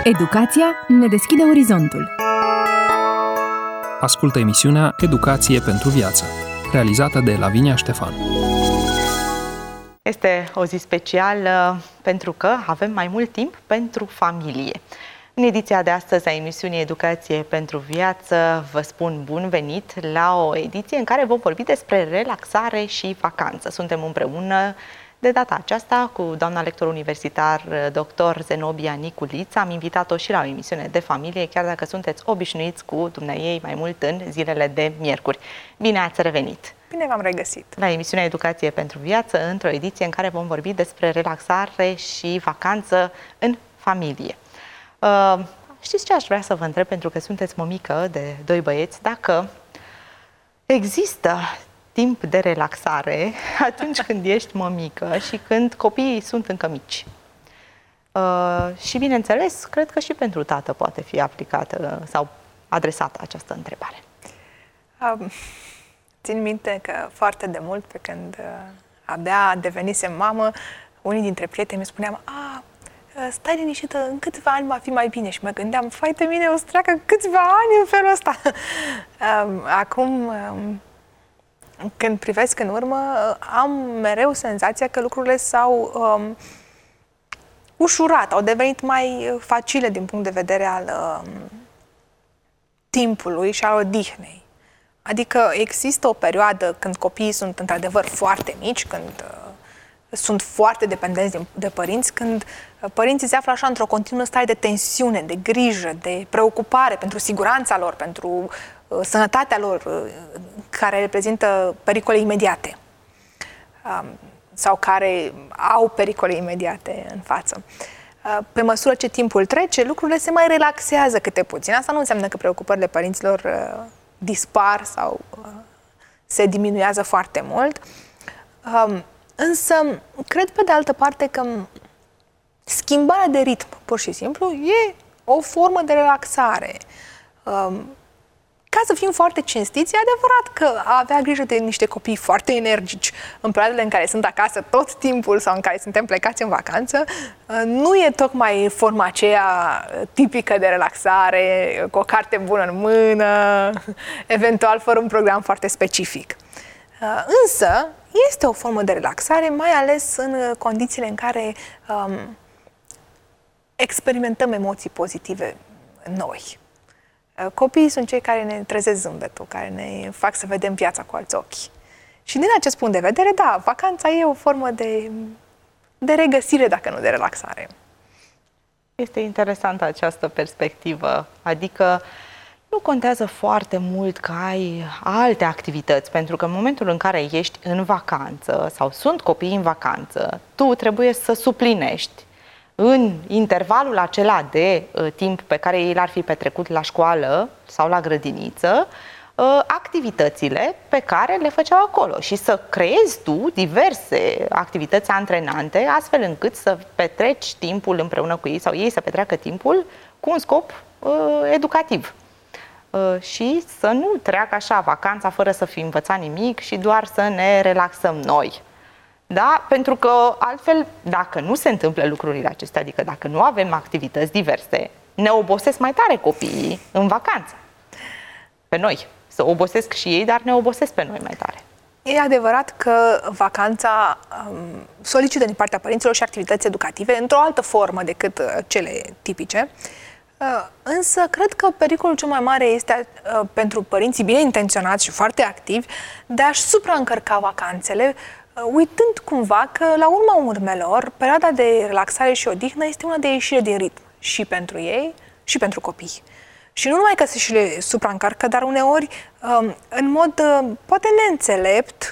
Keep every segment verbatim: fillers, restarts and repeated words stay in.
Educația ne deschide orizontul. Ascultă emisiunea Educație pentru viață, realizată de Lavinia Ștefan. Este o zi specială pentru că avem mai mult timp pentru familie. În ediția de astăzi a emisiunii Educație pentru viață vă spun bun venit la o ediție în care vom vorbi despre relaxare și vacanță. Suntem împreună de data aceasta cu doamna lector universitar doctor Zenobia Niculiță. Am invitat-o și la o emisiune de familie, chiar dacă sunteți obișnuiți cu dumneaei mai mult în zilele de miercuri. Bine ați revenit! Bine v-am regăsit! La emisiunea Educație pentru viață, într-o ediție în care vom vorbi despre relaxare și vacanță în familie. Uh, știți ce aș vrea să vă întreb, pentru că sunteți mămică de doi băieți, dacă există timp de relaxare atunci când ești mămică și când copiii sunt încă mici. Uh, și bineînțeles, cred că și pentru tată poate fi aplicată sau adresată această întrebare. Um, țin minte că foarte de mult, pe când uh, abia devenisem mamă, unii dintre prieteni mi spuneam: a, stai liniștită, în câțiva ani va fi mai bine. Și mă gândeam: fai de mine, o să treacă câțiva ani în felul ăsta. um, acum, um, când privesc în urmă, am mereu senzația că lucrurile s-au um, ușurat, au devenit mai facile din punct de vedere al um, timpului și al odihnei. Adică există o perioadă când copiii sunt într-adevăr foarte mici, când uh, sunt foarte dependenți de, de părinți, când uh, părinții se află așa într-o continuă stare de tensiune, de grijă, de preocupare pentru siguranța lor, pentru uh, sănătatea lor, uh, care reprezintă pericole imediate um, sau care au pericole imediate în față. Uh, pe măsură ce timpul trece, lucrurile se mai relaxează câte puțin. Asta nu înseamnă că preocupările părinților uh, dispar sau uh, se diminuează foarte mult. Um, însă, cred pe de altă parte că schimbarea de ritm, pur și simplu, e o formă de relaxare. Um, Ca să fim foarte cinstiți, e adevărat că a avea grijă de niște copii foarte energici în perioadele în care sunt acasă tot timpul sau în care suntem plecați în vacanță, nu e tocmai forma aceea tipică de relaxare, cu o carte bună în mână, eventual fără un program foarte specific. Însă, este o formă de relaxare, mai ales în condițiile în care um, experimentăm emoții pozitive noi. Copiii sunt cei care ne trezesc zâmbetul, care ne fac să vedem viața cu alți ochi. Și din acest punct de vedere, da, vacanța e o formă de, de regăsire, dacă nu de relaxare. Este interesantă această perspectivă, adică nu contează foarte mult că ai alte activități, pentru că în momentul în care ești în vacanță sau sunt copii în vacanță, tu trebuie să suplinești în intervalul acela de uh, timp pe care ei l-ar fi petrecut la școală sau la grădiniță, uh, activitățile pe care le făceau acolo și să creezi tu diverse activități antrenante, astfel încât să petreci timpul împreună cu ei sau ei să petreacă timpul cu un scop uh, educativ. Uh, și să nu treacă așa vacanța fără să fi învățat nimic și doar să ne relaxăm noi. Da? Pentru că altfel, dacă nu se întâmplă lucrurile acestea, adică dacă nu avem activități diverse, ne obosesc mai tare copiii în vacanță. Pe noi. Să obosesc și ei, dar ne obosesc pe noi mai tare. E adevărat că vacanța um, solicită din partea părinților și activități educative într-o altă formă decât uh, cele tipice. Uh, însă, cred că pericolul cel mai mare este uh, pentru părinții bine intenționați și foarte activi de a-și supraîncărca vacanțele, uitând cumva că, la urma urmelor, perioada de relaxare și odihnă este una de ieșire din ritm și pentru ei și pentru copii. Și nu numai că se și le supraîncarcă, dar uneori, în mod poate neînțelept,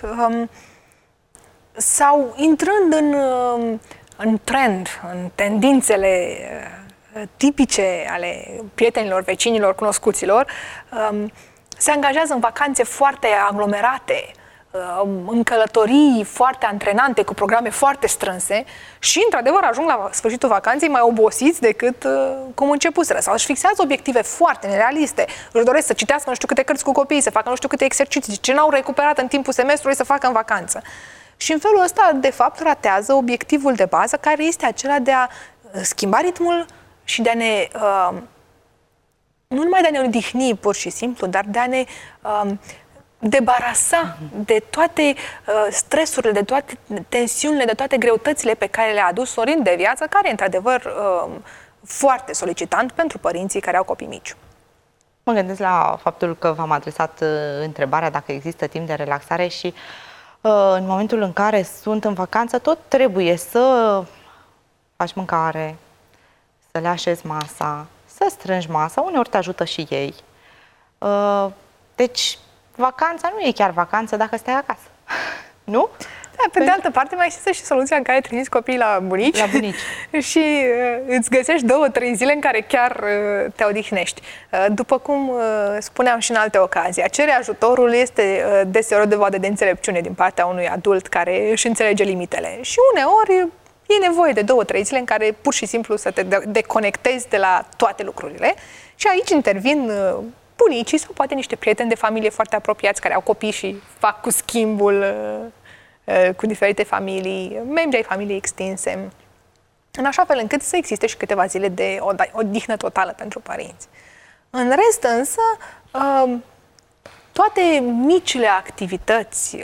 sau intrând în, în trend, în tendințele tipice ale prietenilor, vecinilor, cunoscuților, se angajează în vacanțe foarte aglomerate, în călătorii foarte antrenante, cu programe foarte strânse și, într-adevăr, ajung la sfârșitul vacanței mai obosiți decât uh, cum începuseră. Sau își fixează obiective foarte nerealiste. Își doresc să citească nu știu câte cărți cu copiii, să facă nu știu câte exerciții, ce n-au recuperat în timpul semestrului să facă în vacanță. Și în felul ăsta, de fapt, ratează obiectivul de bază, care este acela de a schimba ritmul și de a ne, uh, nu numai de a ne odihni pur și simplu, dar de a ne uh, debarasa de toate uh, stresurile, de toate tensiunile, de toate greutățile pe care le-a adus un ritm de viață, care e într-adevăr uh, foarte solicitant pentru părinții care au copii mici. Mă gândesc la faptul că v-am adresat uh, întrebarea dacă există timp de relaxare și uh, în momentul în care sunt în vacanță, tot trebuie să faci mâncare, să le așezi masa, să strângi masa, uneori te ajută și ei. Uh, deci, vacanța nu e chiar vacanță dacă stai acasă, nu? Da, pe de altă parte mai există și soluția în care trimiți copiii la bunici, la bunici. și uh, îți găsești două, trei zile în care chiar uh, te odihnești. Uh, după cum uh, spuneam și în alte ocazii, a cere ajutorul este uh, deseori o dovadă de înțelepciune din partea unui adult care își înțelege limitele. Și uneori e nevoie de două, trei zile în care pur și simplu să te deconectezi de la toate lucrurile. Și aici intervin uh, bunicii sau poate niște prieteni de familie foarte apropiați care au copii și fac cu schimbul uh, cu diferite familii, membri ai familiei extinse, în așa fel încât să existe și câteva zile de odihnă totală pentru părinți. În rest însă, toate micile activități,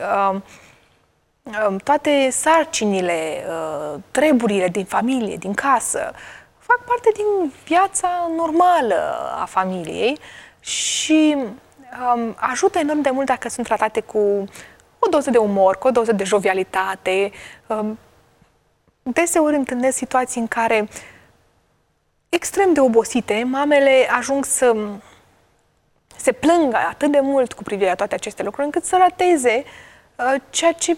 toate sarcinile, treburile din familie, din casă, fac parte din viața normală a familiei și ajută enorm de mult dacă sunt tratate cu o doză de umor, cu o doză de jovialitate. Deseori întâlnesc situații în care, extrem de obosite, mamele ajung să se plângă atât de mult cu privire la toate aceste lucruri, încât să rateze ceea ce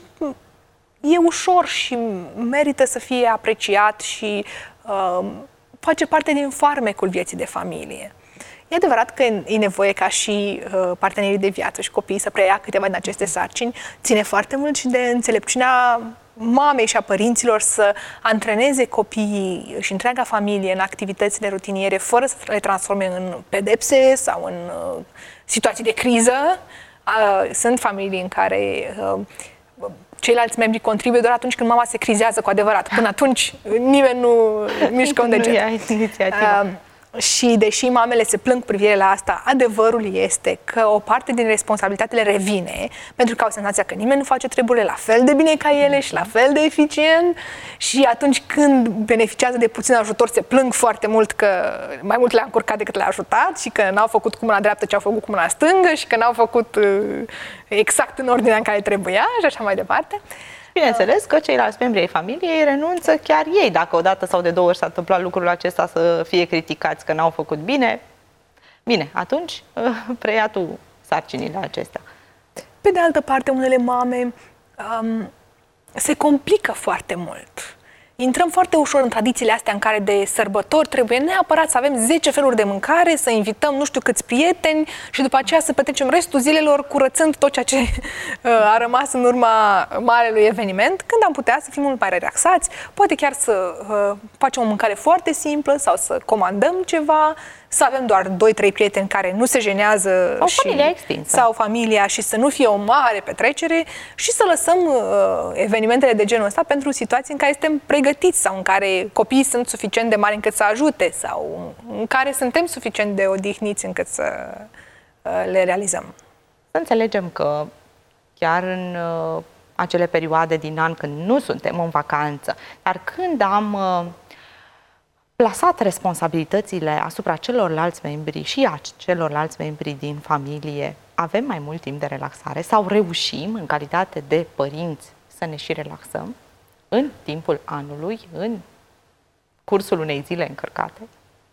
e ușor și merită să fie apreciat și uh, face parte din farmecul vieții de familie. E adevărat că e nevoie ca și uh, partenerii de viață și copiii să preia câteva din aceste sarcini. Ține foarte mult și de înțelepciunea mamei și a părinților să antreneze copiii și întreaga familie în activitățile rutiniere fără să le transforme în pedepse sau în uh, situații de criză. Uh, sunt familii în care uh, ceilalți membri contribuie doar atunci când mama se crizează cu adevărat. Până atunci nimeni nu mișcă un deget. Nu ia inițiativa. Uh, Și deși mamele se plâng cu privire la asta, adevărul este că o parte din responsabilitate le revine, pentru că au senzația că nimeni nu face treburile la fel de bine ca ele și la fel de eficient, și atunci când beneficiază de puțin ajutor se plâng foarte mult că mai mult le-a încurcat decât le-a ajutat și că n-au făcut cu mâna dreaptă ce au făcut cu mâna stângă și că n-au făcut exact în ordinea în care trebuia și așa mai departe. Bineînțeles că ceilalți membri ai familiei renunță chiar ei, dacă odată sau de două ori s-a întâmplat lucrul acesta, să fie criticați că n-au făcut bine. Bine, atunci preia tu sarcinile acestea. Pe de altă parte, unele mame um, se complică foarte mult. Intrăm foarte ușor în tradițiile astea în care de sărbători trebuie neapărat să avem zece feluri de mâncare, să invităm nu știu câți prieteni și după aceea să petrecem restul zilelor curățând tot ceea ce uh, a rămas în urma marelui eveniment, când am putea să fim mult mai relaxați, poate chiar să uh, facem o mâncare foarte simplă sau să comandăm ceva, să avem doar doi trei prieteni care nu se jenează o și, familia extinsă. sau familia și să nu fie o mare petrecere și să lăsăm uh, evenimentele de genul ăsta pentru situații în care suntem pregătiți sau în care copiii sunt suficient de mari încât să ajute sau în care suntem suficient de odihniți încât să uh, le realizăm. Să înțelegem că chiar în uh, acele perioade din an când nu suntem în vacanță, dar când am uh, plasat responsabilitățile asupra celorlalți membri și a celorlalți membri din familie, avem mai mult timp de relaxare sau reușim, în calitate de părinți, să ne și relaxăm în timpul anului, în cursul unei zile încărcate?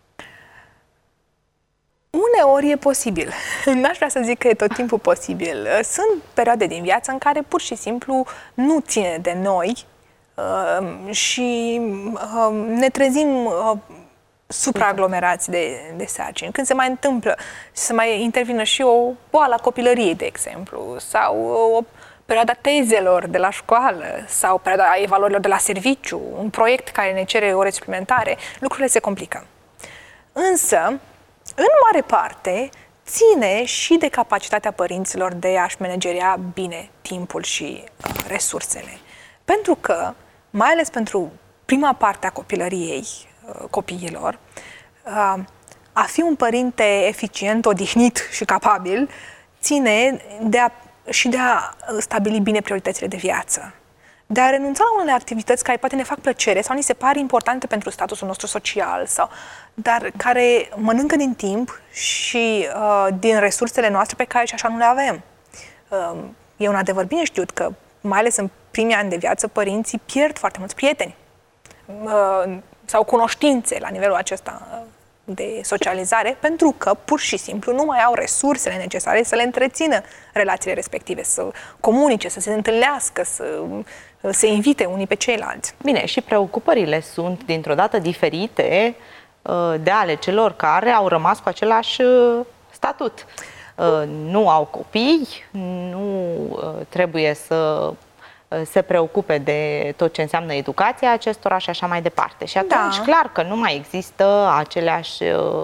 Uneori e posibil. N-aș vrea să zic că e tot timpul posibil. Sunt perioade din viață în care pur și simplu nu ține de noi Uh, și uh, ne trezim uh, supraaglomerați de, de sarcini. Când se mai întâmplă să mai intervină și o boală a copilăriei, de exemplu, sau o perioada tezelor de la școală, sau perioada evaluărilor de la serviciu, un proiect care ne cere ore suplimentare, lucrurile se complică. Însă, în mare parte, ține și de capacitatea părinților de a-și manageria bine timpul și uh, resursele. Pentru că, mai ales pentru prima parte a copilăriei copiilor, a fi un părinte eficient, odihnit și capabil ține de a, și de a stabili bine prioritățile de viață. De a renunța la unele activități care poate ne fac plăcere sau ni se par importante pentru statusul nostru social, sau, dar care mănâncă din timp și uh, din resursele noastre pe care și așa nu le avem. Uh, e un adevăr bine știut că, mai ales în primii ani de viață, părinții pierd foarte mulți prieteni uh, sau cunoștințe la nivelul acesta uh, de socializare, pentru că pur și simplu nu mai au resursele necesare să le întrețină relațiile respective, să comunice, să se întâlnească, să se invite unii pe ceilalți. Bine, și preocupările sunt dintr-o dată diferite de ale celor care au rămas cu același statut. Nu au copii, nu trebuie să se preocupe de tot ce înseamnă educația acestora și așa mai departe. Și atunci, da, clar că nu mai există aceleași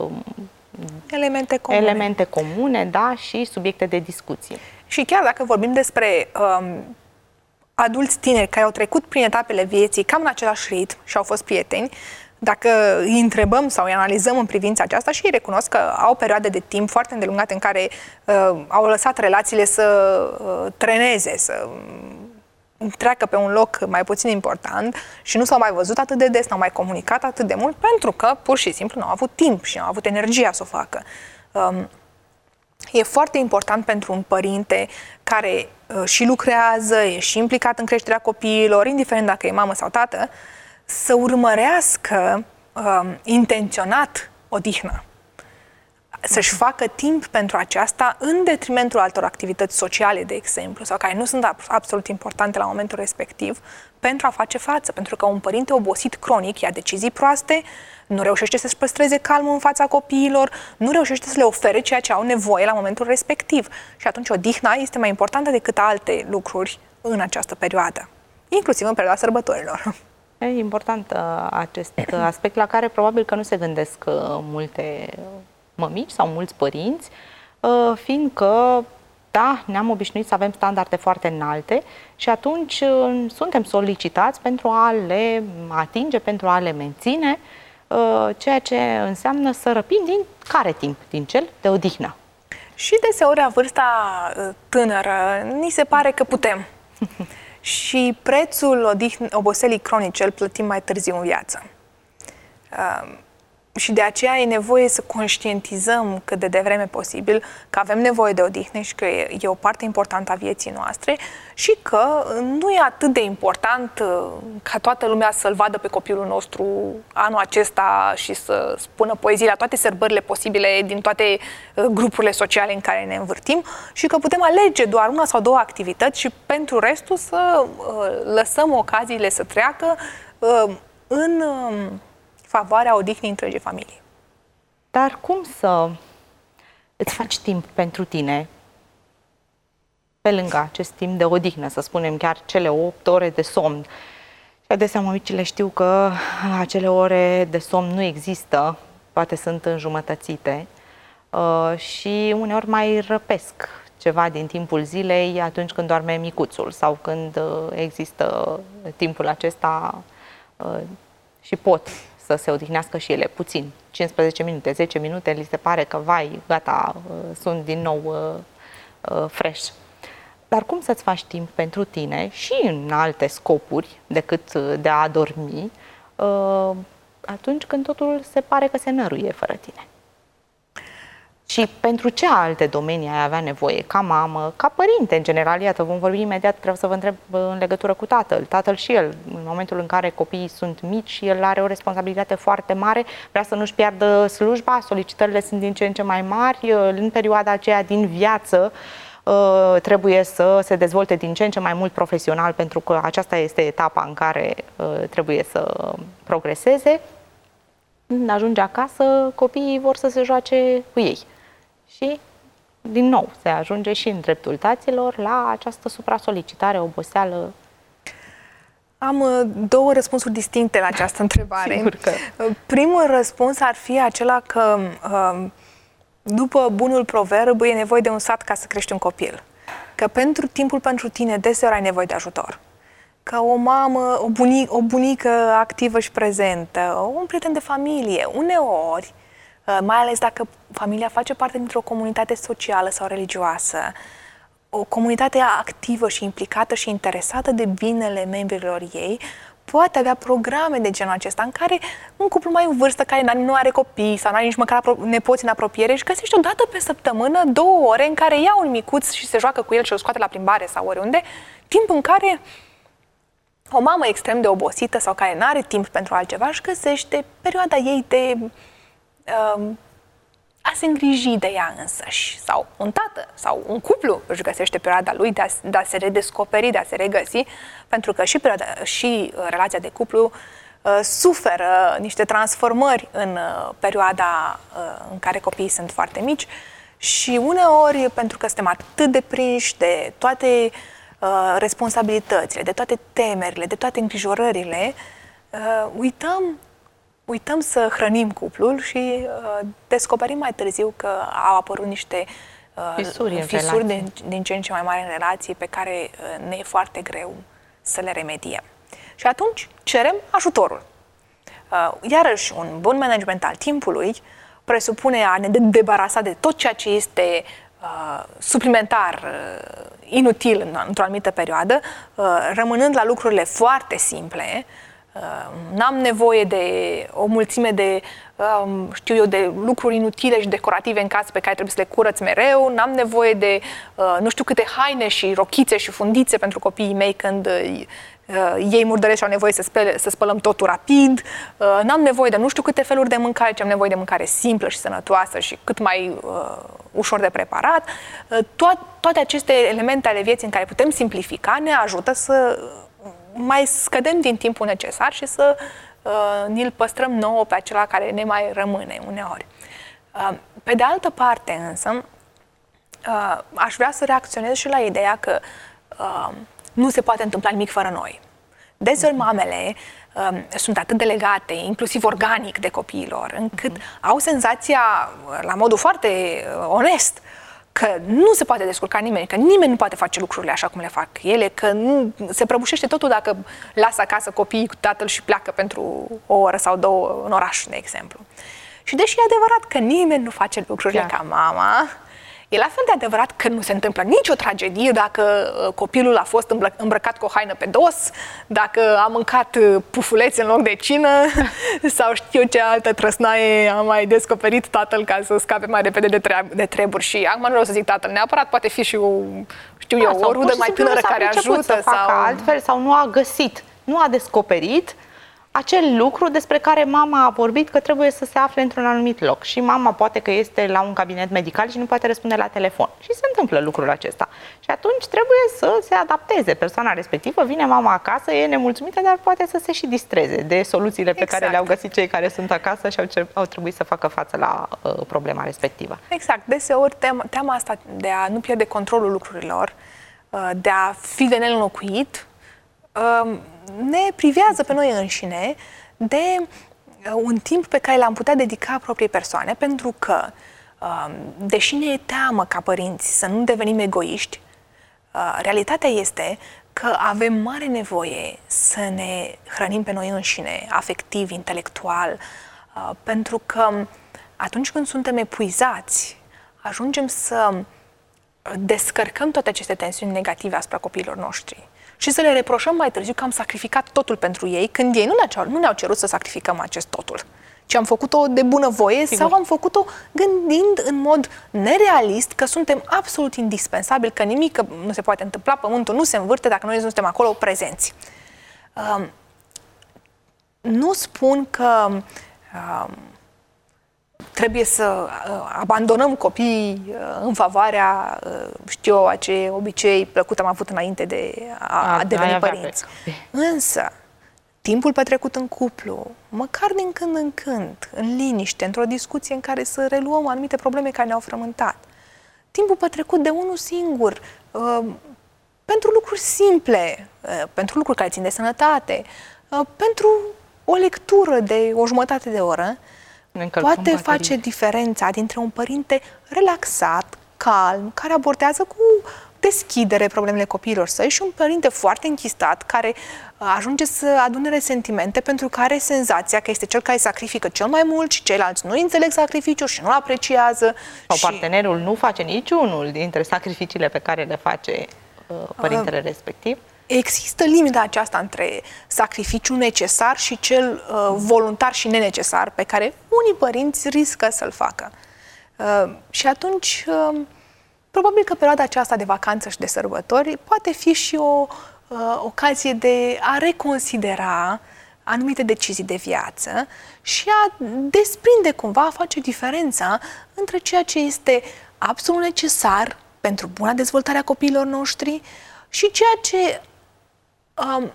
elemente comune, elemente comune, da, și subiecte de discuție. Și chiar dacă vorbim despre um, adulți tineri care au trecut prin etapele vieții cam în același ritm și au fost prieteni, dacă îi întrebăm sau îi analizăm în privința aceasta, și ei recunosc că au perioade de timp foarte îndelungate în care uh, au lăsat relațiile să uh, treneze, să uh, treacă pe un loc mai puțin important și nu s-au mai văzut atât de des, n-au mai comunicat atât de mult, pentru că pur și simplu nu au avut timp și nu au avut energia să o facă. Um, E foarte important pentru un părinte care uh, și lucrează, e și implicat în creșterea copiilor, indiferent dacă e mamă sau tată, să urmărească uh, intenționat odihnă. Să-și facă timp pentru aceasta în detrimentul altor activități sociale, de exemplu, sau care nu sunt absolut importante la momentul respectiv, pentru a face față. Pentru că un părinte obosit cronic ia decizii proaste, nu reușește să-și păstreze calmul în fața copiilor, nu reușește să le ofere ceea ce au nevoie la momentul respectiv. Și atunci odihna este mai importantă decât alte lucruri în această perioadă, inclusiv în perioada sărbătorilor. E important acest aspect la care probabil că nu se gândesc multe mămici sau mulți părinți, fiindcă, da, ne-am obișnuit să avem standarde foarte înalte și atunci suntem solicitați pentru a le atinge, pentru a le menține, ceea ce înseamnă să răpim din care timp? Din cel de odihnă. Și deseori la vârsta tânără ni se pare că putem. Și prețul odihn- oboselii cronice îl plătim mai târziu în viață. Uh, și de aceea e nevoie să conștientizăm cât de devreme posibil că avem nevoie de odihnă și că e, e o parte importantă a vieții noastre și că nu e atât de important uh, ca toată lumea să-l vadă pe copilul nostru anul acesta și să spună poezii la toate sărbările posibile din toate uh, grupurile sociale în care ne învârtim și că putem alege doar una sau două activități și pentru restul să uh, lăsăm ocaziile să treacă uh, în uh, favoarea odihnii întregii familii. Dar cum să îți faci timp pentru tine pe lângă acest timp de odihnă, să spunem chiar cele opt ore de somn? Și adesea mămicile știu că acele ore de somn nu există, poate sunt înjumătățite uh, și uneori mai răpesc ceva din timpul zilei atunci când doarme micuțul sau când uh, există timpul acesta uh, și pot să se odihnească și ele puțin, cincisprezece minute, zece minute, li se pare că, vai, gata, sunt din nou uh, uh, fresh. Dar cum să-ți faci timp pentru tine și în alte scopuri decât de a dormi, uh, atunci când totul se pare că se năruie fără tine? Și pentru ce alte domenii ai avea nevoie, ca mamă, ca părinte în general? Iată, vom vorbi imediat, vreau să vă întreb în legătură cu tatăl. Tatăl și el, în momentul în care copiii sunt mici și el are o responsabilitate foarte mare, vrea să nu-și piardă slujba, solicitările sunt din ce în ce mai mari, în perioada aceea din viață trebuie să se dezvolte din ce în ce mai mult profesional, pentru că aceasta este etapa în care trebuie să progreseze. Când ajunge acasă, copiii vor să se joace cu ei. Și, din nou, se ajunge și în dreptul taților la această supra-solicitare, oboseală. Am două răspunsuri distincte la această întrebare. Sigur că... Primul răspuns ar fi acela că, după bunul proverb, e nevoie de un sat ca să crești un copil. Că pentru timpul pentru tine deseori ai nevoie de ajutor. Că o mamă, o bunică, o bunică activă și prezentă, un prieten de familie, uneori mai ales dacă familia face parte dintr-o comunitate socială sau religioasă, o comunitate activă și implicată și interesată de binele membrilor ei, poate avea programe de genul acesta în care un cuplu mai în vârstă, care nu are copii sau nu are nici măcar nepoți în apropiere, își găsește o dată pe săptămână două ore în care ia un micuț și se joacă cu el și îl scoate la plimbare sau oriunde, timp în care o mamă extrem de obosită sau care nu are timp pentru altceva își găsește perioada ei de uh, a se îngriji de ea însăși. Sau un tată sau un cuplu își găsește perioada lui de a, de a se redescoperi, de a se regăsi, pentru că și, perioada, și uh, relația de cuplu uh, suferă niște transformări în uh, perioada uh, în care copiii sunt foarte mici și uneori, pentru că suntem atât de prinși de toate uh, responsabilitățile, de toate temerile, de toate îngrijorările, uh, uităm Uităm să hrănim cuplul și uh, descoperim mai târziu că au apărut niște uh, fisuri, fisuri din, din ce în ce mai mari în relații pe care uh, ne e foarte greu să le remediem. Și atunci cerem ajutorul. Uh, iarăși, un bun management al timpului presupune a ne debarasa de tot ceea ce este uh, suplimentar, uh, inutil în, într-o anumită perioadă, uh, rămânând la lucrurile foarte simple. Uh, n-am nevoie de o mulțime de, um, știu eu, de lucruri inutile și decorative în casă pe care trebuie să le curăț mereu, n-am nevoie de uh, nu știu câte haine și rochițe și fundițe pentru copiii mei când uh, ei murdăresc și au nevoie să, spele, să spălăm totul rapid, uh, n-am nevoie de nu știu câte feluri de mâncare, ci am nevoie de mâncare simplă și sănătoasă și cât mai uh, ușor de preparat. Uh, to- toate aceste elemente ale vieții în care putem simplifica ne ajută să mai scădem din timpul necesar și să uh, ni-l păstrăm nouă pe acela care ne mai rămâne uneori. Uh, pe de altă parte însă, uh, aș vrea să reacționez și la ideea că uh, nu se poate întâmpla nimic fără noi. Deseori mamele uh, sunt atât de legate, inclusiv organic, de copiilor, încât uh-huh. au senzația, la modul foarte uh, onest, că nu se poate descurca nimeni, că nimeni nu poate face lucrurile așa cum le fac ele, că nu, se prăbușește totul dacă lasă acasă copiii cu tatăl și pleacă pentru o oră sau două în oraș, de exemplu. Și deși e adevărat că nimeni nu face lucrurile Chiar. ca mama, e la fel de adevărat că nu se întâmplă nicio tragedie dacă copilul a fost îmbrăcat cu o haină pe dos, dacă a mâncat pufuleți în loc de cină sau știu ce altă trăsnaie a mai descoperit tatăl ca să scape mai repede de, treab- de treburi. Și acum nu vreau să zic tatăl neapărat, poate fi și o, știu da, eu, o rudă mai tânără care ajută. Să sau facă altfel sau nu a găsit, nu a descoperit acel lucru despre care mama a vorbit că trebuie să se afle într-un anumit loc. Și mama poate că este la un cabinet medical și nu poate răspunde la telefon. Și se întâmplă lucrul acesta. Și atunci trebuie să se adapteze. Persoana respectivă vine mama acasă, e nemulțumită, dar poate să se și distreze de soluțiile pe exact. care le-au găsit cei care sunt acasă și au, au trebuit să facă față la uh, problema respectivă. Exact. Deseori teama, teama asta de a nu pierde controlul lucrurilor, uh, de a fi de neînlocuit, uh, ne privează pe noi înșine de un timp pe care l-am putea dedica propriei persoane, pentru că, deși ne e teamă ca părinți să nu devenim egoiști, realitatea este că avem mare nevoie să ne hrănim pe noi înșine, afectiv, intelectual, pentru că atunci când suntem epuizați, ajungem să descărcăm toate aceste tensiuni negative asupra copiilor noștri și să le reproșăm mai târziu că am sacrificat totul pentru ei, când ei nu ne-au, nu ne-au cerut să sacrificăm acest totul, ci am făcut-o de bunăvoie Sigur. sau am făcut-o gândind în mod nerealist că suntem absolut indispensabili, că nimic nu se poate întâmpla, pământul nu se învârte dacă noi nu suntem acolo prezenți. Uh, nu spun că uh, trebuie să uh, abandonăm copiii uh, în favoarea, uh, știu eu, ce obicei plăcut am avut înainte de a, a deveni părinți. Însă, timpul petrecut în cuplu, măcar din când în când, în liniște, într-o discuție în care să reluăm anumite probleme care ne-au frământat, timpul petrecut de unul singur, uh, pentru lucruri simple, uh, pentru lucruri care țin de sănătate, uh, pentru o lectură de o jumătate de oră, poate baterii. face diferența dintre un părinte relaxat, calm, care abordează cu deschidere problemele copiilor săi și un părinte foarte închistat care ajunge să adune resentimente pentru că are senzația că este cel care sacrifică cel mai mult și ceilalți nu înțeleg sacrificiul și nu-l apreciază. Sau și... partenerul nu face niciunul dintre sacrificiile pe care le face uh, părintele uh, respectiv. Există limita aceasta între sacrificiul necesar și cel uh, voluntar și nenecesar pe care unii părinți riscă să-l facă. Uh, și atunci, uh, probabil că perioada aceasta de vacanță și de sărbători poate fi și o uh, ocazie de a reconsidera anumite decizii de viață și a desprinde cumva, a face diferența între ceea ce este absolut necesar pentru buna dezvoltare a copiilor noștri și ceea ce um,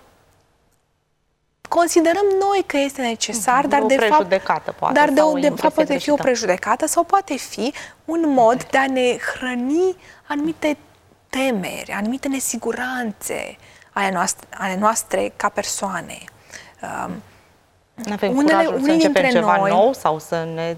considerăm noi că este necesar, dar o de fapt, poate, dar de, o, de fapt poate fi o prejudecată sau poate fi un mod de a ne hrăni anumite temeri, anumite nesiguranțe ale noastre, ale noastre ca persoane. Um, nu avem unele, curajul să începem ceva noi, nou sau să ne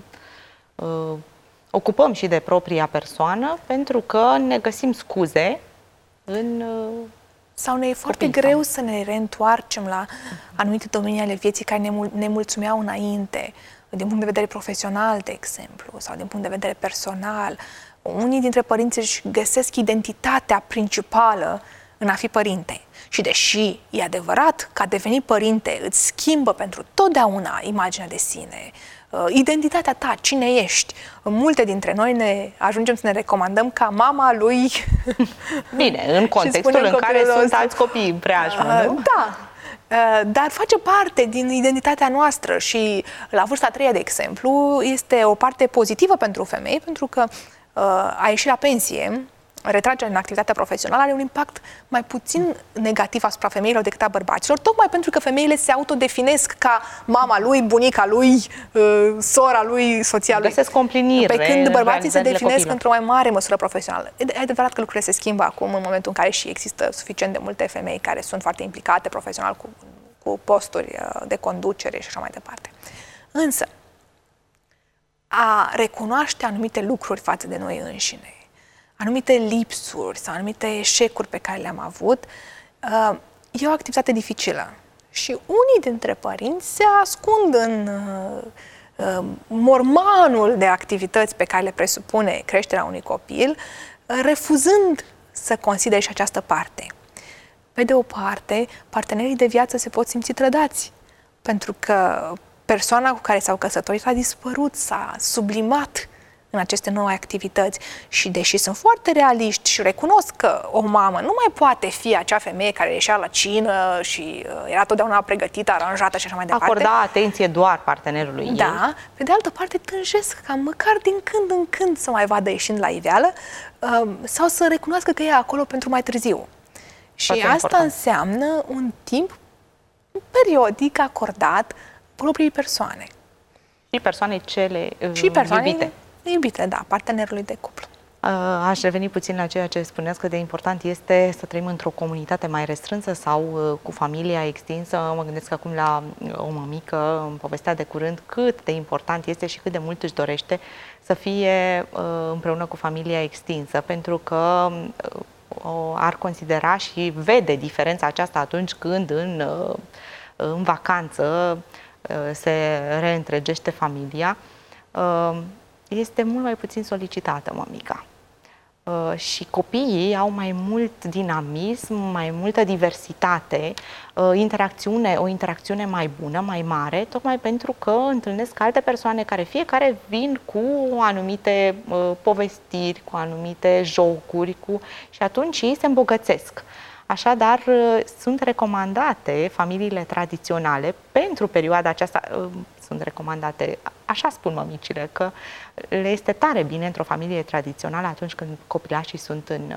uh, ocupăm și de propria persoană pentru că ne găsim scuze în... Uh, sau ne e foarte copii, greu sau... să ne reîntoarcem la anumite domenii ale vieții care ne, mul- ne mulțumeau înainte, din punct de vedere profesional, de exemplu, sau din punct de vedere personal. Unii dintre părinți își găsesc identitatea principală în a fi părinte. Și deși e adevărat că a deveni părinte îți schimbă pentru totdeauna imaginea de sine, identitatea ta, cine ești, multe dintre noi ne ajungem să ne recomandăm ca mama lui... Bine, în contextul în care sunt alți copii în preajmă, nu? Da, dar face parte din identitatea noastră și la vârsta a treia, de exemplu, este o parte pozitivă pentru femei, pentru că a ieși la pensie, retragerea în activitatea profesională are un impact mai puțin negativ asupra femeilor decât a bărbaților, tocmai pentru că femeile se autodefinesc ca mama lui, bunica lui, sora lui, soția lui. Găsesc o împlinire. Pe când bărbații se definesc copilor. într-o mai mare măsură profesională. E adevărat că lucrurile se schimbă acum, în momentul în care și există suficient de multe femei care sunt foarte implicate profesional cu, cu posturi de conducere și așa mai departe. Însă, a recunoaște anumite lucruri față de noi înșine, anumite lipsuri sau anumite eșecuri pe care le-am avut, e o activitate dificilă. Și unii dintre părinți se ascund în mormanul de activități pe care le presupune creșterea unui copil, refuzând să considere și această parte. Pe de o parte, partenerii de viață se pot simți trădați, pentru că persoana cu care s-au căsătorit a dispărut, s-a sublimat în aceste noi activități și deși sunt foarte realiști și recunosc că o mamă nu mai poate fi acea femeie care ieșea la cină și era totdeauna pregătită, aranjată și așa mai departe. Acorda atenție doar partenerului Da, ei. Pe de altă parte tânjesc ca măcar din când în când să mai vadă ieșind la iveală sau să recunoască că e acolo pentru mai târziu. Și foarte asta important. înseamnă un timp periodic acordat propriei persoane. Și persoanei cele uh, și persoane iubite. Iubite, da, partenerului de cuplu. Aș reveni puțin la ceea ce spuneați, că de important este să trăim într-o comunitate mai restrânsă sau cu familia extinsă. Mă gândesc acum la o mămică, îmi povestea de curând cât de important este și cât de mult își dorește să fie împreună cu familia extinsă, pentru că o ar considera și vede diferența aceasta atunci când în, în vacanță se reîntregește familia. Este mult mai puțin solicitată mămica. Uh, și copiii au mai mult dinamism, mai multă diversitate, uh, interacțiune, o interacțiune mai bună, mai mare, tocmai pentru că întâlnesc alte persoane care fiecare vin cu anumite uh, povestiri, cu anumite jocuri, cu... și atunci ei se îmbogățesc. Așadar, sunt recomandate familiile tradiționale pentru perioada aceasta, sunt recomandate, așa spun mămicile, că le este tare bine într-o familie tradițională atunci când copilașii sunt în,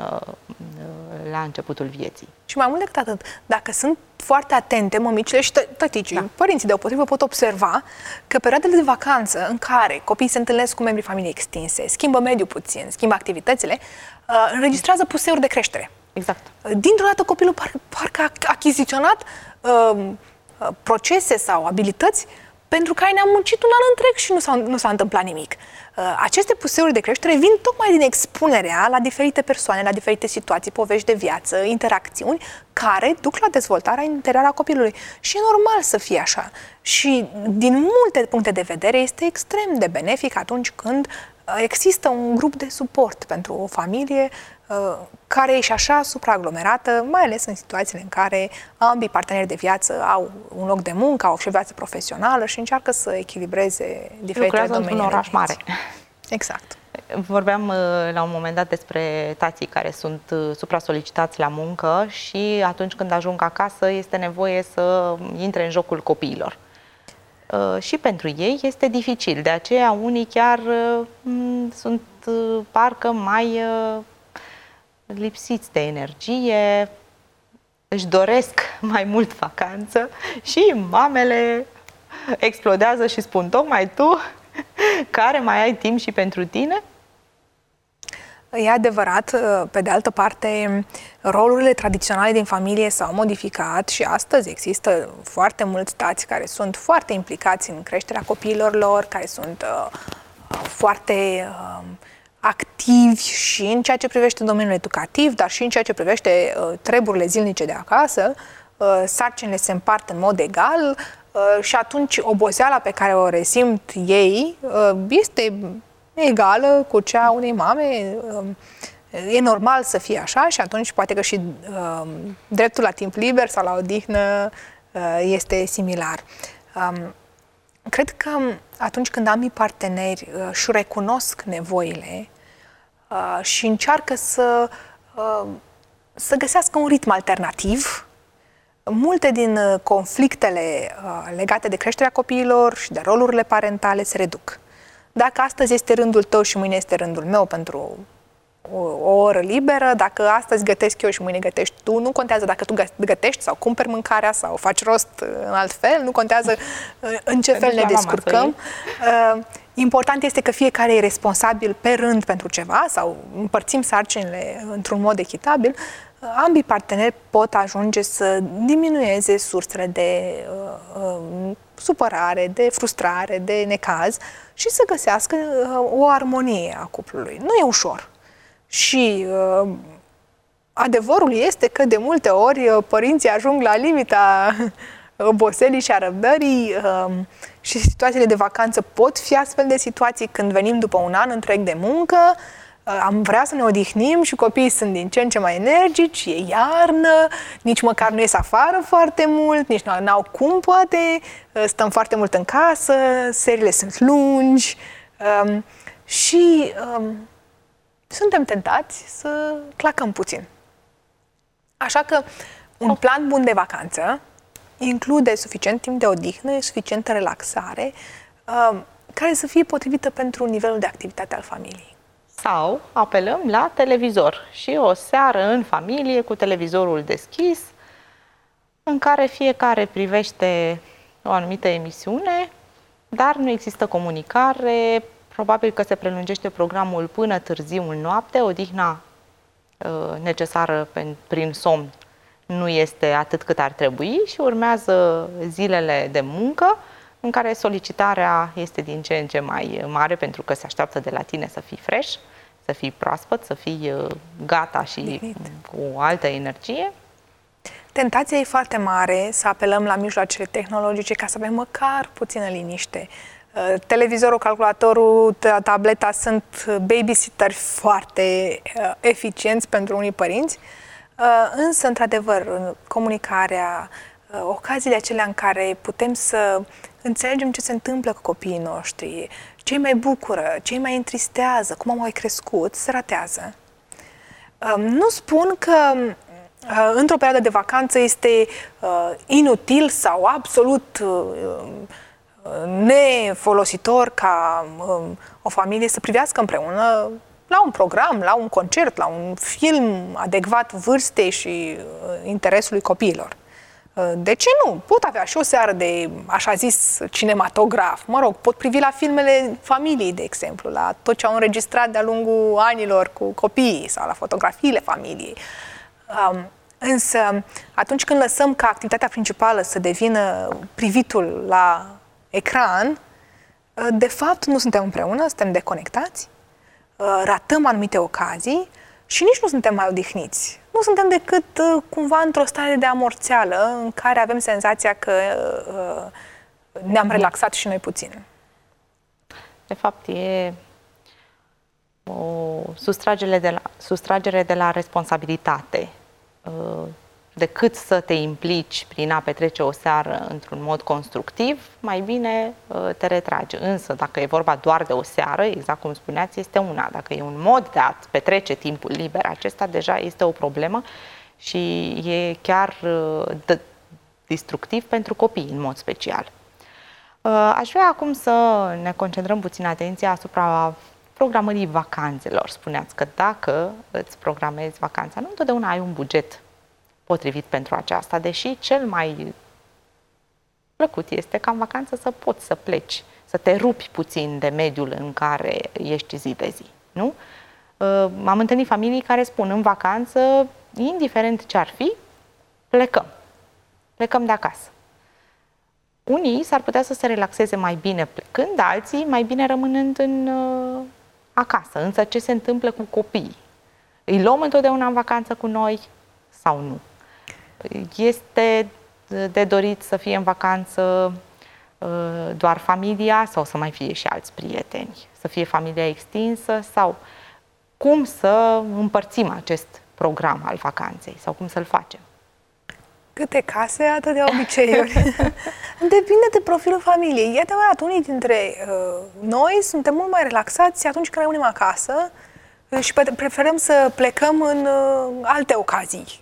la începutul vieții. Și mai mult decât atât, dacă sunt foarte atente mămicile și tăticii, da. Părinții deopotrivă pot observa că perioadele de vacanță în care copiii se întâlnesc cu membrii familiei extinse, schimbă mediul puțin, schimbă activitățile, înregistrează puseuri de creștere. Exact. Dintr-o dată copilul par, parcă a achiziționat uh, procese sau abilități pentru care ne-am muncit un an întreg și nu s-a, nu s-a întâmplat nimic. Aceste puseuri de creștere vin tocmai din expunerea la diferite persoane, la diferite situații, povești de viață, interacțiuni, care duc la dezvoltarea interioară a copilului. Și e normal să fie așa. Și din multe puncte de vedere este extrem de benefic atunci când există un grup de suport pentru o familie care e și așa supraaglomerată, mai ales în situațiile în care ambii parteneri de viață au un loc de muncă, au și o viață profesională și încearcă să echilibreze diferitele domenii. Lucrează într-un oraș mare. Exact. Vorbeam la un moment dat despre tații care sunt supra-solicitați la muncă și atunci când ajung acasă este nevoie să intre în jocul copiilor. Și pentru ei este dificil, de aceea unii chiar sunt parcă mai lipsiți de energie, își doresc mai mult vacanță și mamele explodează și spun: tocmai tu, care mai ai timp și pentru tine? E adevărat, pe de altă parte, rolurile tradiționale din familie s-au modificat și astăzi există foarte mulți tați care sunt foarte implicați în creșterea copiilor lor, care sunt uh, foarte uh, activi și în ceea ce privește domeniul educativ, dar și în ceea ce privește uh, treburile zilnice de acasă. Uh, sarcinile se împart în mod egal uh, și atunci oboseala pe care o resimt ei uh, este egală cu cea a unei mame. E normal să fie așa și atunci poate că și uh, dreptul la timp liber sau la odihnă uh, este similar. Um, cred că atunci când ambii parteneri uh, își recunosc nevoile uh, și încearcă să, uh, să găsească un ritm alternativ, multe din uh, conflictele uh, legate de creșterea copiilor și de rolurile parentale se reduc. Dacă astăzi este rândul tău și mâine este rândul meu pentru o, o oră liberă, dacă astăzi gătesc eu și mâine gătești tu, nu contează dacă tu gătești sau cumperi mâncarea sau faci rost în alt fel, nu contează în ce fel ne descurcăm. Important este că fiecare e responsabil pe rând pentru ceva sau împărțim sarcinile într-un mod echitabil. Ambii parteneri pot ajunge să diminueze sursele de uh, uh, supărare, de frustrare, de necaz și să găsească uh, o armonie a cuplului. Nu e ușor. Și uh, adevărul este că de multe ori uh, părinții ajung la limita oboselii și a răbdării uh, și situațiile de vacanță pot fi astfel de situații când venim după un an întreg de muncă. Am vrea să ne odihnim și copiii sunt din ce în ce mai energici, e iarnă, nici măcar nu ies afară foarte mult, nici n-au cum, poate, stăm foarte mult în casă, seriile sunt lungi um, și um, suntem tentați să clacăm puțin. Așa că un plan bun de vacanță include suficient timp de odihnă, suficientă relaxare, um, care să fie potrivită pentru nivelul de activitate al familiei. Sau apelăm la televizor și o seară în familie cu televizorul deschis, în care fiecare privește o anumită emisiune, dar nu există comunicare, probabil că se prelungește programul până târziu în noapte, odihna uh, necesară prin somn nu este atât cât ar trebui și urmează zilele de muncă, în care solicitarea este din ce în ce mai mare, pentru că se așteaptă de la tine să fii fresh, să fii proaspăt, să fii gata și Dignit. Cu o altă energie. Tentația e foarte mare să apelăm la mijloacele tehnologice ca să avem măcar puțină liniște. Televizorul, calculatorul, tableta sunt babysitteri foarte eficienți pentru unii părinți, însă, într-adevăr, comunicarea, ocaziile acelea în care putem să înțelegem ce se întâmplă cu copiii noștri, ce îi mai bucură, ce îi mai întristează, cum au mai crescut, se ratează. Nu spun că într-o perioadă de vacanță este inutil sau absolut nefolositor ca o familie să privească împreună la un program, la un concert, la un film adecvat vârstei și interesului copiilor. De ce nu? Pot avea și o seară de, așa zis, cinematograf. Mă rog, pot privi la filmele familiei, de exemplu, la tot ce au înregistrat de-a lungul anilor cu copiii sau la fotografiile familiei. Um, însă, atunci când lăsăm ca activitatea principală să devină privitul la ecran, de fapt nu suntem împreună, suntem deconectați, ratăm anumite ocazii și nici nu suntem mai odihniți. Nu suntem decât cumva într-o stare de amorțeală în care avem senzația că ne-am relaxat și noi puțin. De fapt, e o sustragere de la, sustragere de la responsabilitate. Decât să te implici prin a petrece o seară într-un mod constructiv, mai bine te retragi. Însă, dacă e vorba doar de o seară, exact cum spuneați, este una. Dacă e un mod de a petrece timpul liber, acesta deja este o problemă și e chiar destructiv pentru copii, în mod special. Aș vrea acum să ne concentrăm puțin atenția asupra programării vacanțelor. Spuneați că dacă îți programezi vacanța, nu întotdeauna ai un buget potrivit pentru aceasta, deși cel mai plăcut este ca în vacanță să poți să pleci, să te rupi puțin de mediul în care ești zi de zi, nu? M-am întâlnit familii care spun în vacanță, indiferent ce ar fi, plecăm. Plecăm de acasă. Unii s-ar putea să se relaxeze mai bine plecând, alții mai bine rămânând în uh, acasă. Însă ce se întâmplă cu copiii? Îi luăm întotdeauna în vacanță cu noi sau nu? Este de dorit să fie în vacanță uh, doar familia sau să mai fie și alți prieteni? Să fie familia extinsă sau cum să împărțim acest program al vacanței sau cum să-l facem? Câte case, atâtea obiceiuri. Depinde de profilul familiei. E adevărat, unii dintre uh, noi suntem mult mai relaxați atunci când rămânem acasă uh, și preferăm să plecăm în uh, alte ocazii.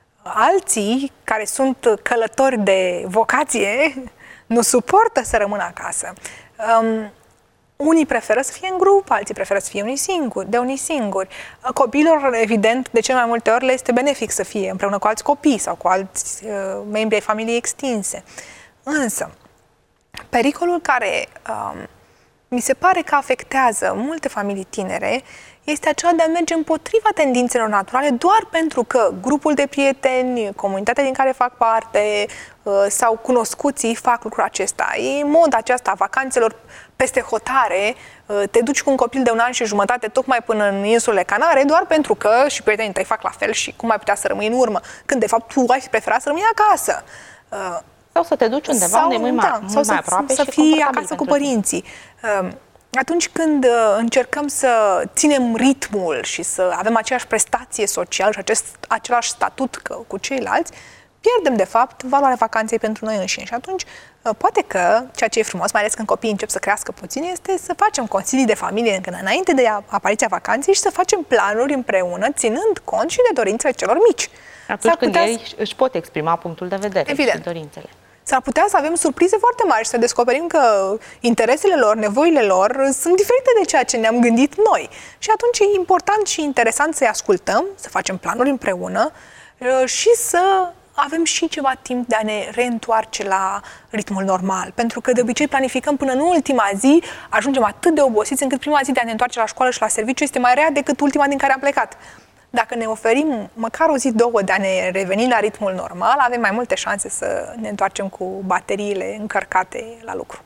Alții, care sunt călători de vocație, nu suportă să rămână acasă. Um, Unii preferă să fie în grup, alții preferă să fie unii singuri, de unii singuri. Copiilor, evident, de cele mai multe ori le este benefic să fie împreună cu alți copii sau cu alți uh, membri ai familiei extinse. Însă, pericolul care um, mi se pare că afectează multe familii tinere este acela de a merge împotriva tendințelor naturale doar pentru că grupul de prieteni, comunitatea din care fac parte uh, sau cunoscuții fac lucrul acesta. E moda aceasta a vacanțelor peste hotare, uh, te duci cu un copil de un an și jumătate tocmai până în insulele Canare doar pentru că și prietenii tăi fac la fel și cum ai putea să rămâi în urmă, când de fapt tu ai fi preferat să rămâi acasă. Uh, sau să te duci undeva unde e mult mai, da, mult sau mai să, aproape să și fii acasă cu părinții. Uh, Atunci când uh, încercăm să ținem ritmul și să avem aceeași prestație socială și acest, același statut că, cu ceilalți, pierdem, de fapt, valoarea vacanței pentru noi înșine. Și atunci, uh, poate că, ceea ce e frumos, mai ales când copiii încep să crească puțin, este să facem consilii de familie încă înainte de apariția vacanței și să facem planuri împreună, ținând cont și de dorințele celor mici. Atunci când ei își pot exprima punctul de vedere Evident. și dorințele. S-ar putea să avem surprize foarte mari și să descoperim că interesele lor, nevoile lor sunt diferite de ceea ce ne-am gândit noi. Și atunci e important și interesant să-i ascultăm, să facem planuri împreună și să avem și ceva timp de a ne reîntoarce la ritmul normal. Pentru că de obicei planificăm până în ultima zi, ajungem atât de obosiți încât prima zi de a ne întoarce la școală și la serviciu este mai rea decât ultima din care am plecat. Dacă ne oferim măcar o zi, două de a ne reveni la ritmul normal, avem mai multe șanse să ne întoarcem cu bateriile încărcate la lucru.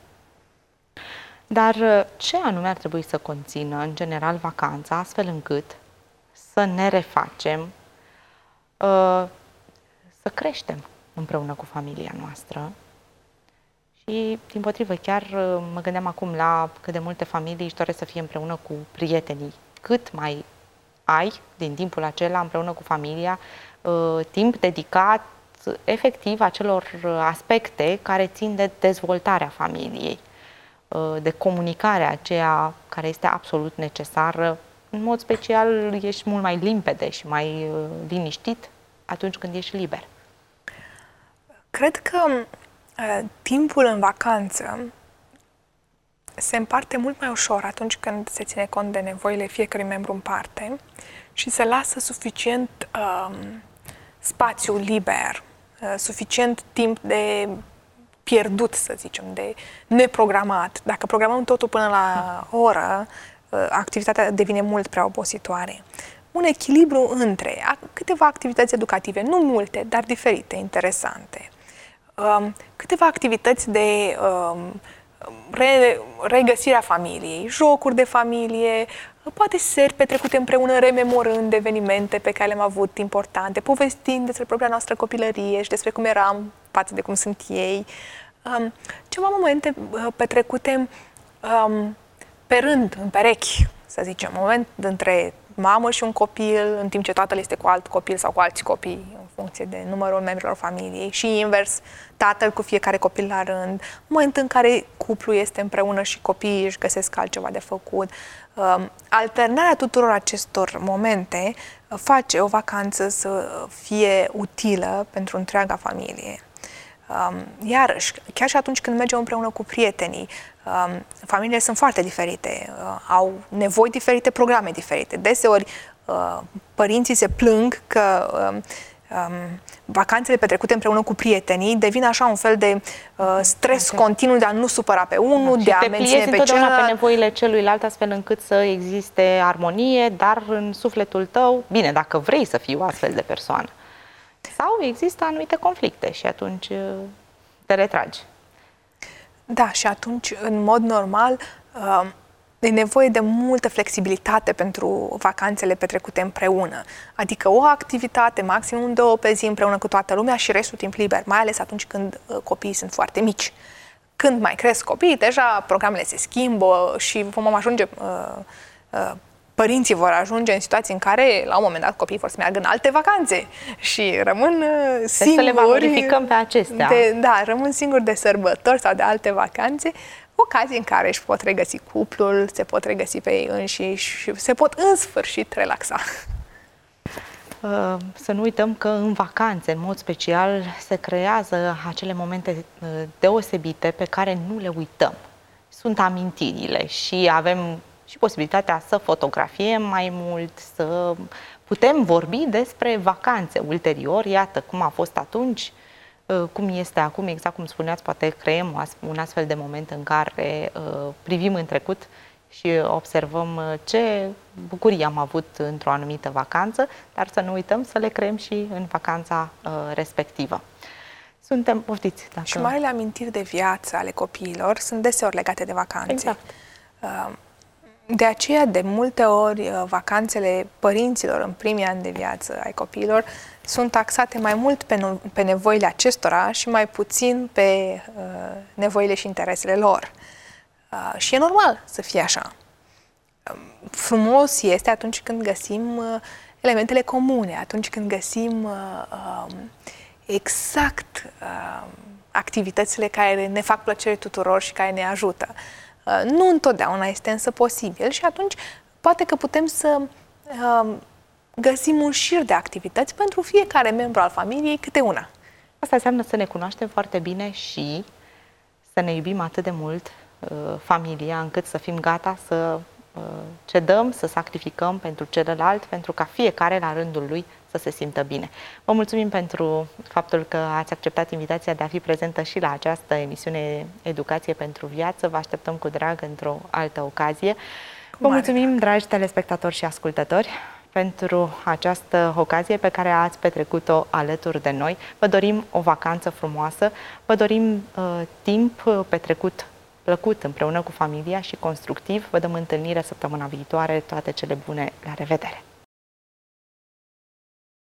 Dar ce anume ar trebui să conțină, în general, vacanța, astfel încât să ne refacem, să creștem împreună cu familia noastră? Și, dimpotrivă, chiar mă gândeam acum la cât de multe familii își doresc să fie împreună cu prietenii. Cât mai ai din timpul acela împreună cu familia timp dedicat efectiv acelor aspecte care țin de dezvoltarea familiei, de comunicarea aceea care este absolut necesară. În mod special ești mult mai limpede și mai liniștit atunci când ești liber. Cred că uh, timpul în vacanță se împarte mult mai ușor atunci când se ține cont de nevoile fiecărui membru în parte și se lasă suficient uh, spațiu liber, uh, suficient timp de pierdut, să zicem, de neprogramat. Dacă programăm totul până la oră, uh, activitatea devine mult prea obositoare. Un echilibru între câteva activități educative, nu multe, dar diferite, interesante, uh, câteva activități de uh, re, regăsirea familiei, jocuri de familie, poate seri petrecute împreună, rememorând evenimente pe care le-am avut importante, povestind despre propria noastră copilărie și despre cum eram față de cum sunt ei. Um, ceva momente uh, petrecute um, pe rând, în perechi, să zicem, moment între mamă și un copil, în timp ce tatăl este cu alt copil sau cu alți copii, în funcție de numărul membrilor familiei, și invers, tatăl cu fiecare copil la rând, moment în care cuplul este împreună și copiii își găsesc altceva de făcut. Um, alternarea tuturor acestor momente uh, face o vacanță să fie utilă pentru întreaga familie. Um, iarăși, chiar și atunci când mergem împreună cu prietenii, um, familiile sunt foarte diferite, uh, au nevoi diferite, programe diferite. Deseori, uh, părinții se plâng că um, um, vacanțele petrecute împreună cu prietenii devin așa un fel de uh, stres okay. continuu de a nu supăra pe unul, da, de a menține pe celălalt. pe nevoile celuilalt, astfel încât să existe armonie, dar în sufletul tău, bine, dacă vrei să fii o astfel de persoană. Sau există anumite conflicte și atunci te retragi. Da, și atunci, în mod normal, e nevoie de multă flexibilitate pentru vacanțele petrecute împreună. Adică o activitate, maximum două pe zi împreună cu toată lumea și restul timp liber, mai ales atunci când copiii sunt foarte mici. Când mai cresc copiii, deja programele se schimbă și vom ajunge... Uh, uh, Părinții vor ajunge în situații în care, la un moment dat, copiii vor să meargă în alte vacanțe și rămân singuri. Să le valorificăm pe acestea. De, da, rămân singuri de sărbători sau de alte vacanțe, ocazii în care își pot regăsi cuplul, se pot regăsi pe ei înșiși și se pot în sfârșit relaxa. Să nu uităm că în vacanțe, în mod special, se creează acele momente deosebite pe care nu le uităm. Sunt amintirile și avem și posibilitatea să fotografiem mai mult, să putem vorbi despre vacanțe ulterior, iată cum a fost atunci, cum este acum, exact cum spuneați, poate creăm un astfel de moment în care privim în trecut și observăm ce bucurie am avut într-o anumită vacanță, dar să nu uităm să le creăm și în vacanța respectivă. Suntem, poftiți, dacă... Și marile amintiri de viață ale copiilor sunt deseori legate de vacanțe. Exact. Uh, De aceea, de multe ori, vacanțele părinților în primii ani de viață ai copiilor sunt taxate mai mult pe, pe nevoile acestora și mai puțin pe uh, nevoile și interesele lor. Uh, și e normal să fie așa. Uh, frumos este atunci când găsim uh, elementele comune, atunci când găsim uh, uh, exact uh, activitățile care ne fac plăcere tuturor și care ne ajută. Nu întotdeauna este însă posibil și atunci poate că putem să uh, găsim un șir de activități pentru fiecare membru al familiei, câte una. Asta înseamnă să ne cunoaștem foarte bine și să ne iubim atât de mult uh, familia, încât să fim gata să uh, cedăm, să sacrificăm pentru celălalt, pentru ca fiecare la rândul lui să se simtă bine. Vă mulțumim pentru faptul că ați acceptat invitația de a fi prezentă și la această emisiune Educație pentru Viață. Vă așteptăm cu drag într-o altă ocazie. Vă mulțumim, dragi telespectatori și ascultători, pentru această ocazie pe care ați petrecut-o alături de noi. Vă dorim o vacanță frumoasă, vă dorim uh, timp petrecut plăcut împreună cu familia și constructiv. Vă dăm întâlnire săptămâna viitoare. Toate cele bune. La revedere!